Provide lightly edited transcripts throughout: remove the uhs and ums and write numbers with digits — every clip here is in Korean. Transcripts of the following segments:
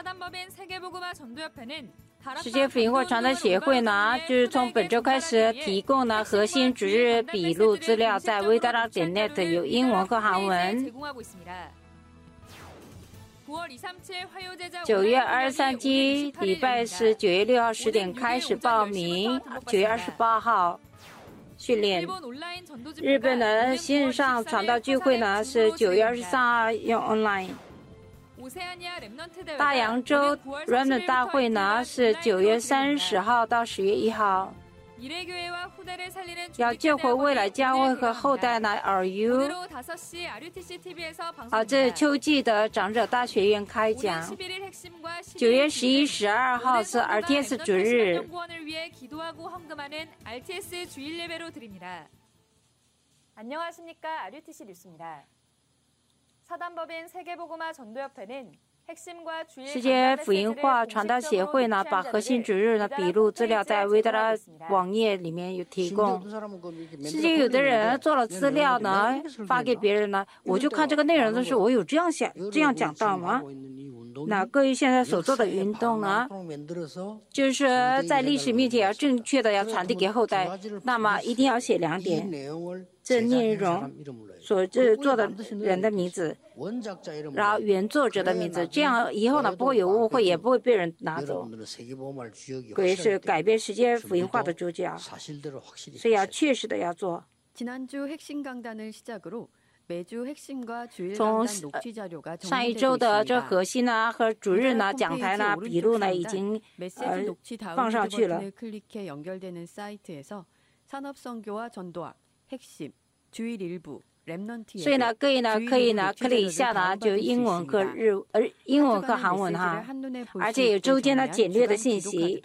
世界福音化传道协会呢，就是从本周开始提供了核心主日笔录资料，在微达拉.net有英文和韩文。9月23期礼拜是9月6号10点开始报名，9月28号训练。日本的线上传道聚会呢是9月23号用 online。大洋洲 Remnant 大会呢是9月30号到10月1号。要救活未来教会和后代呢 Are you？ 这秋季的长者大学院开讲。9月11、12号是 RTS 主日。 안녕하십니까? RUTC 뉴스입니다. 사단법인 세계복음화 전도협회는 世界福音化传道协会呢，把核心主日的笔录资料在微达拉网页里面有提供。世界有的人做了资料呢，发给别人呢，我就看这个内容的时候，我有这样讲到吗？那各位现在所做的运动呢，就是在历史面前要正确的要传递给后代，那么一定要写2点。这内容所制作的人的名字，然后原作者的名字，这样以后呢不会有误会，也不会被人拿走。鬼是改变世界福音化的主角，所以要确实的要做。从上一周的这核心呢和主日呢讲台呢笔录呢已经放上去了。所以呢，各位呢可以呢click一下呢，就英文和韩文哈，而且有周间的简略的信息，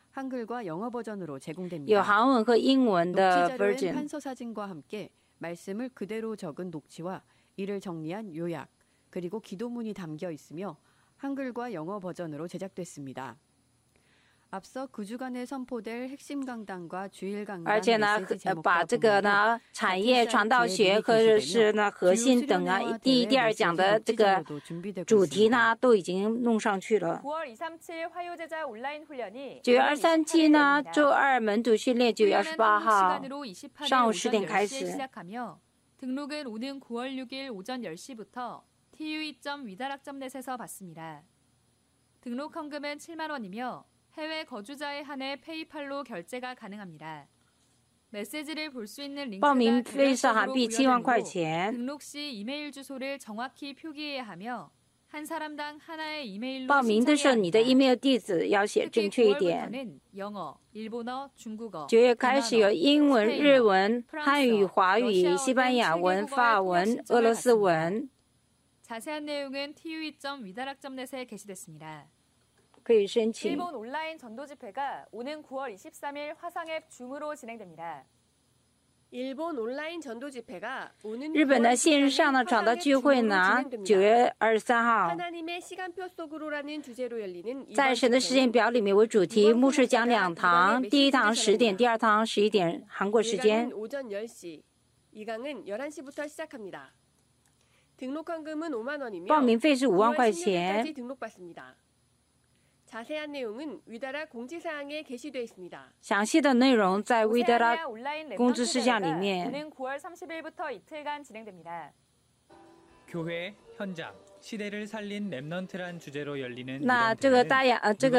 有韩文和英文的 version。 말씀을 그대로 적은 녹취와 이를 정리한 요약, 그리고 기도문이 담겨 있으며 한글과 영어 버전으로 제작됐습니다. 앞서 9주간에 선포될 핵심 강단과 주일 강단 而且呢，把这个呢产业传道学和是呢核心等啊第1、第2讲的这个主题呢都已经弄上去了。9月237呢周2门徒训练9月28号上午10点开始。 등록은 오는 9월 6일 오전 10시부터 tue.widarak.net에서 받습니다. 등록 헌금은 7만 원이며 해외 거주자에 한해 페이팔로 결제가 가능합니다. 메시지를 볼 수 있는 링크가 그래프로 보여드리고 등록 시 이메일 주소를 정확히 표기해야 하며 한 사람당 하나의 이메일로 报名的时候你的 email 地址要写正确一点。 영어, 일본어, 중국어, 9月开始有英文、日文、汉语、华语、西班牙文、法文、俄罗斯文。 자세한 내용은 tue.widarak.net에 게시됐습니다. 可以申请。 일본 온라인 전도 집회가 오는 9월 23일 화상앱 줌으로 진행됩니다. 일본 온라인 전도 집회가 오는 日本的线上的传道聚会呢，9月23号。 하나님의 시간표 속으로라는 주제로 열리는 在神的时间表里面为主题，牧师讲2堂，第1堂10点，第2堂11点，韩国时间。 오전 10시, 2강은 11시부터 시작합니다. 등록 헌금은 5만 원이며 报名费是5万块钱。 등록받습니다. 자세한 내용은 위다라 공지사항에 게시되어 있습니다. 详细的内容在微达拉公知事项里面。 오는 9월 30일부터 이틀간 진행됩니다. 교회 현장 시대를 살린 렘넌트란 주제로 열리는 那这个大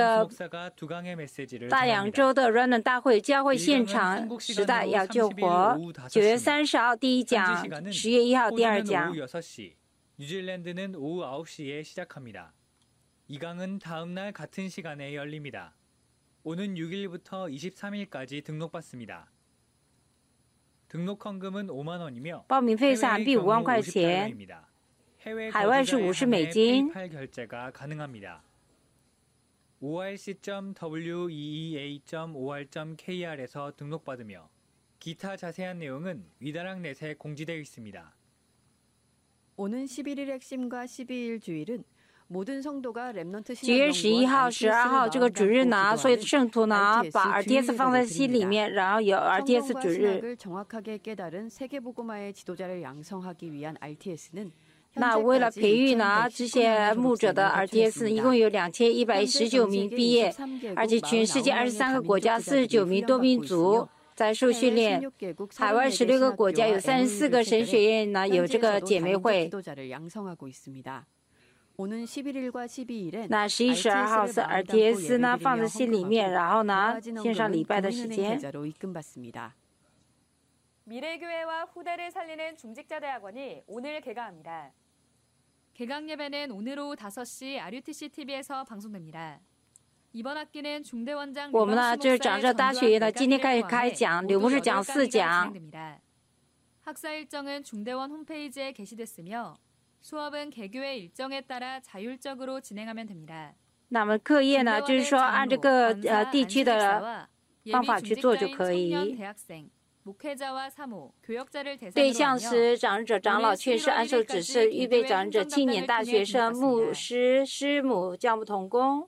洋洲的 Remnant 大会教会现场时代要救活，9月30号第1讲，10月1号第2讲。 뉴질랜드는 오후 9시에 시작합니다. 2강은 다음날 같은 시간에 열립니다. 오는 6일부터 23일까지 등록받습니다. 등록 헌금은 5만 원이며 报名费是韩币5万块钱， 海外是50美金。 페이팔 결제가 가능합니다. orc.weea.or.kr에서 등록받으며 기타 자세한 내용은 위다락넷에 공지되어 있습니다. 오는 11일 핵심과 12일 주일은 9月11号、12号这个主日呢，所有的圣徒呢，把 RTS 放在心里面，然后有 RTS 主日。 那为了培育呢这些牧者的 RTS， 一共有2119名毕业，而且全世界23个国家49名多民族在受训练，海外16个国家有34个神学院呢有这个姐妹会。那11、12号是 RTS 呢放在心里面，然后呢献上礼拜的时间。 미래교회와 후대를 살리는 중직자대학원이 오늘 개강합니다. 개강 예배는 오늘 오후 5시 RUTC TV에서 방송됩니다. 이번 학기는 중대원장 我们呢就是长者大学呢今天开始开讲，刘牧师讲4讲。 학사 일정은 중대원 홈페이지에 게시됐으며 수업은 개교회 일정에 따라 자율적으로 진행하면 됩니다. 那么课业呢就是说按这个地区的方法去做就可以。 对象是长者、长老、劝士、按手指示、预备长者、青年、大学生、牧师、师母、教牧同工。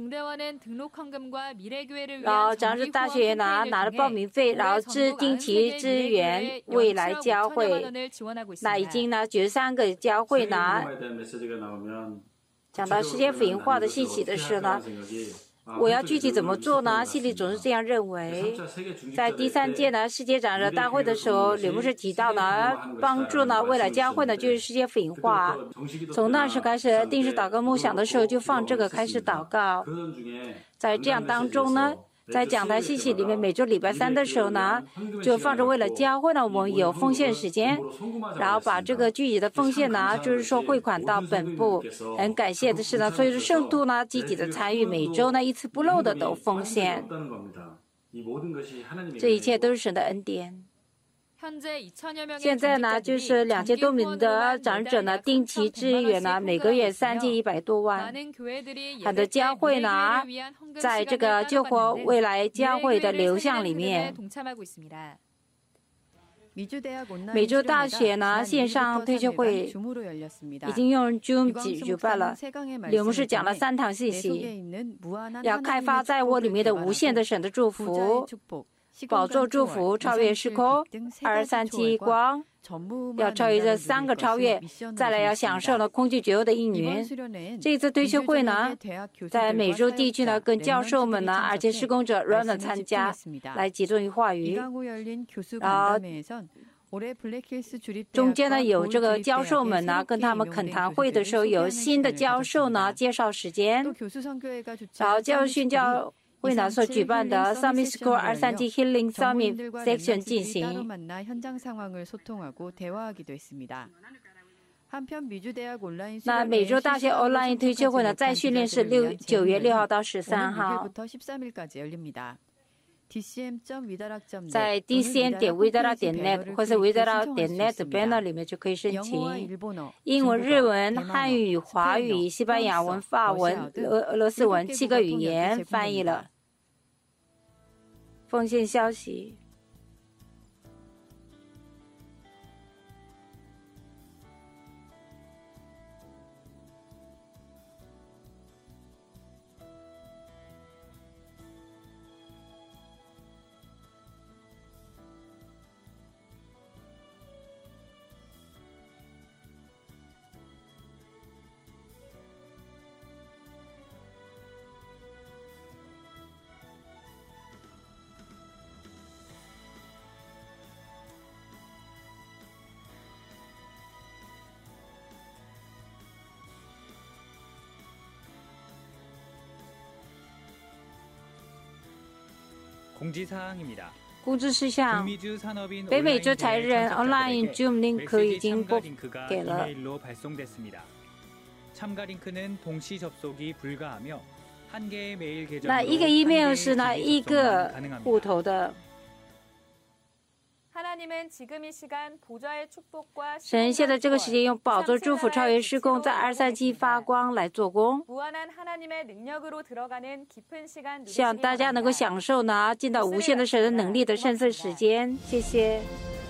然后长者大学拿了报名费，然后定期支援未来教会。那已经呢93个教会呢，讲到世界福音化的信息的时候呢。 我要具体怎么做呢？心里总是这样认为。在第3届呢世界长者大会的时候，刘牧师提到呢，帮助呢未来教会呢就是世界福音化。从那时开始，定时祷告梦想的时候就放这个开始祷告。在这样当中呢，在讲台信息里面，每周礼拜3的时候呢，就放着为了教会呢，我们有奉献时间，然后把这个具体的奉献呢，就是说汇款到本部。很感谢的是呢，所有的圣徒呢积极的参与，每周呢一次不漏的都奉献。这一切都是神的恩典。 现在呢，就是2000多名的长者呢，定期支援呢，每个月3100多万。很多教会呢，在这个救活未来教会的流向里面。美洲大学呢，线上退休会已经用 Zoom 举办了。刘牧师讲了3堂信息，要开发在我里面的无限的神的祝福。 宝座祝福超越时空，237光要超越这3个超越，再来要享受了空气绝后的应允。这次退休会呢，在美洲地区呢，跟教授们呢，而且施工者软软参加，来集中于话语。然后中间呢有这个教授们呢，跟他们恳谈会的时候，有新的教授呢介绍时间，然后教训教。 为呢所举办的 Summit School 237 Healing Summit Section 进行。那美洲大学 Online 退休会呢，在训练是9月6号到13号，在 DCN.vidara.net 或是 vidara.net banner 里面就可以申请。英文、日文、汉语、华语、西班牙文、法文、俄罗斯文7个语言翻译了。 奉献消息。 공지사항입니다. 公知事项：北美洲才人 Online Zoom link 已经拨给了。 참가 링크는 동시 접속이 불가하며 한 개의 메일 계정으로 那一个 email 是呢一个户头的。 神现在这个时间用宝座祝福超越时空，在237发光来做工，希望大家能够享受呢进到无限的神的能力的深邃时间。谢谢。